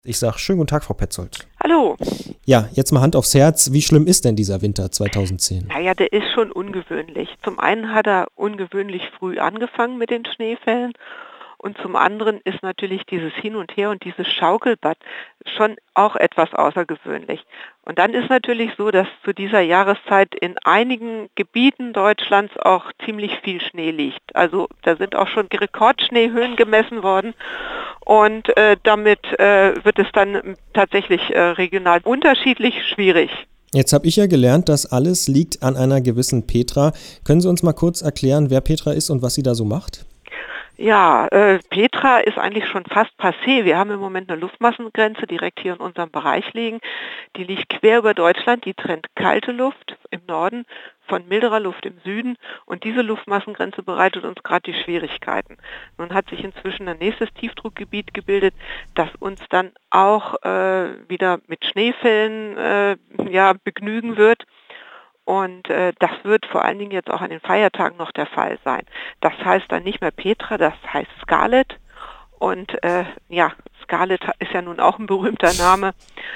Ich sage schönen guten Tag, Frau Petzold. Hallo. Ja, jetzt mal Hand aufs Herz. Wie schlimm ist denn dieser Winter 2010? Naja, der ist schon ungewöhnlich. Zum einen hat er ungewöhnlich früh angefangen mit den Schneefällen und zum anderen ist natürlich dieses Hin und Her und dieses Schaukelbad schon auch etwas außergewöhnlich. Und dann ist natürlich so, dass zu dieser Jahreszeit in einigen Gebieten Deutschlands auch ziemlich viel Schnee liegt. Also da sind auch schon Rekordschneehöhen gemessen worden. Und damit wird es dann tatsächlich regional unterschiedlich schwierig. Jetzt habe ich ja gelernt, das alles liegt an einer gewissen Petra. Können Sie uns mal kurz erklären, wer Petra ist und was sie da so macht? Ja, Petra ist eigentlich schon fast passé. Wir haben im Moment eine Luftmassengrenze direkt hier in unserem Bereich liegen. Die liegt quer über Deutschland, die trennt kalte Luft im Norden von milderer Luft im Süden und diese Luftmassengrenze bereitet uns gerade die Schwierigkeiten. Nun hat sich inzwischen ein nächstes Tiefdruckgebiet gebildet, das uns dann auch wieder mit Schneefällen begnügen wird. Und das wird vor allen Dingen jetzt auch an den Feiertagen noch der Fall sein. Das heißt dann nicht mehr Petra, das heißt Scarlett. Und Scarlett ist ja nun auch ein berühmter Name.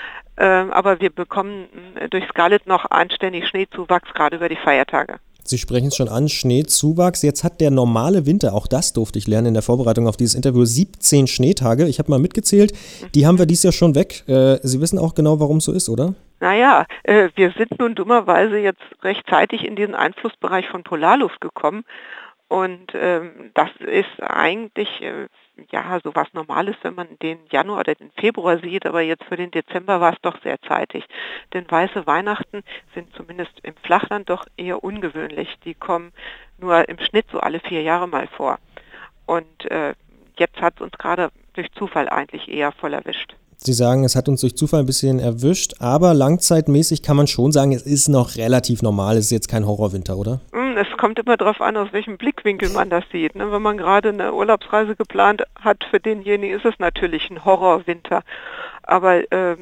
Aber wir bekommen durch Scarlett noch anständig Schneezuwachs, gerade über die Feiertage. Sie sprechen es schon an, Schneezuwachs. Jetzt hat der normale Winter, auch das durfte ich lernen in der Vorbereitung auf dieses Interview, 17 Schneetage. Ich habe mal mitgezählt, die haben wir dieses Jahr schon weg. Sie wissen auch genau, warum es so ist, oder? Naja, wir sind nun dummerweise jetzt rechtzeitig in diesen Einflussbereich von Polarluft gekommen. Und das ist eigentlich so was Normales, wenn man den Januar oder den Februar sieht, aber jetzt für den Dezember war es doch sehr zeitig. Denn weiße Weihnachten sind zumindest im Flachland doch eher ungewöhnlich. Die kommen nur im Schnitt so alle 4 Jahre mal vor. Und jetzt hat es uns gerade durch Zufall eigentlich eher voll erwischt. Sie sagen, es hat uns durch Zufall ein bisschen erwischt, aber langzeitmäßig kann man schon sagen, es ist noch relativ normal, es ist jetzt kein Horrorwinter, oder? Es kommt immer darauf an, aus welchem Blickwinkel man das sieht. Wenn man gerade eine Urlaubsreise geplant hat, für denjenigen ist es natürlich ein Horrorwinter. Aber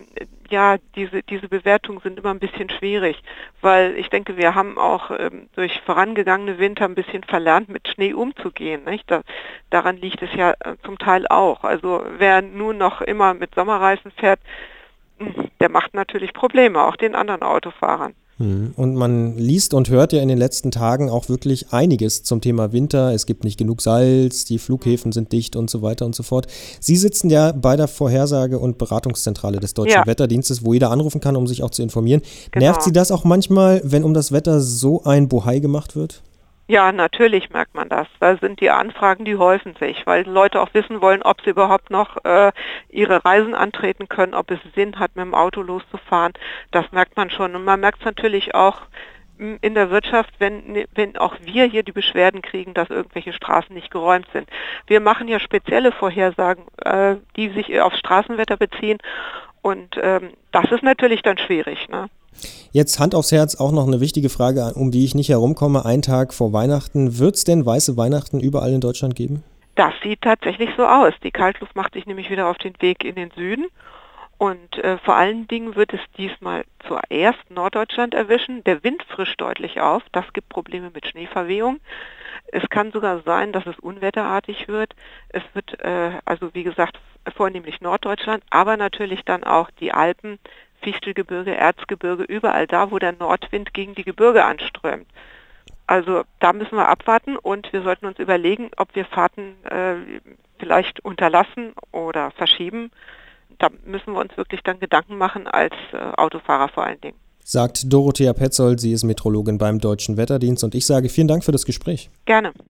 diese Bewertungen sind immer ein bisschen schwierig, weil ich denke, wir haben auch durch vorangegangene Winter ein bisschen verlernt, mit Schnee umzugehen. Nicht? Daran liegt es ja zum Teil auch. Also wer nun noch immer mit Sommerreifen fährt, der macht natürlich Probleme, auch den anderen Autofahrern. Und man liest und hört ja in den letzten Tagen auch wirklich einiges zum Thema Winter. Es gibt nicht genug Salz, die Flughäfen sind dicht und so weiter und so fort. Sie sitzen ja bei der Vorhersage- und Beratungszentrale des Deutschen Wetterdienstes, wo jeder anrufen kann, um sich auch zu informieren. Genau. Nervt Sie das auch manchmal, wenn um das Wetter so ein Bohai gemacht wird? Ja, natürlich merkt man das. Da sind die Anfragen, die häufen sich, weil Leute auch wissen wollen, ob sie überhaupt noch ihre Reisen antreten können, ob es Sinn hat, mit dem Auto loszufahren. Das merkt man schon. Und man merkt es natürlich auch in der Wirtschaft, wenn auch wir hier die Beschwerden kriegen, dass irgendwelche Straßen nicht geräumt sind. Wir machen ja spezielle Vorhersagen, die sich aufs Straßenwetter beziehen. Und das ist natürlich dann schwierig, ne? Jetzt Hand aufs Herz auch noch eine wichtige Frage, um die ich nicht herumkomme. Ein Tag vor Weihnachten. Wird es denn weiße Weihnachten überall in Deutschland geben? Das sieht tatsächlich so aus. Die Kaltluft macht sich nämlich wieder auf den Weg in den Süden. Und vor allen Dingen wird es diesmal zuerst Norddeutschland erwischen. Der Wind frischt deutlich auf. Das gibt Probleme mit Schneeverwehung. Es kann sogar sein, dass es unwetterartig wird. Es wird wie gesagt, vornehmlich Norddeutschland, aber natürlich dann auch die Alpen, Fichtelgebirge, Erzgebirge, überall da, wo der Nordwind gegen die Gebirge anströmt. Also da müssen wir abwarten und wir sollten uns überlegen, ob wir Fahrten vielleicht unterlassen oder verschieben. Da müssen wir uns wirklich dann Gedanken machen als Autofahrer vor allen Dingen. Sagt Dorothea Petzold, sie ist Meteorologin beim Deutschen Wetterdienst und ich sage vielen Dank für das Gespräch. Gerne.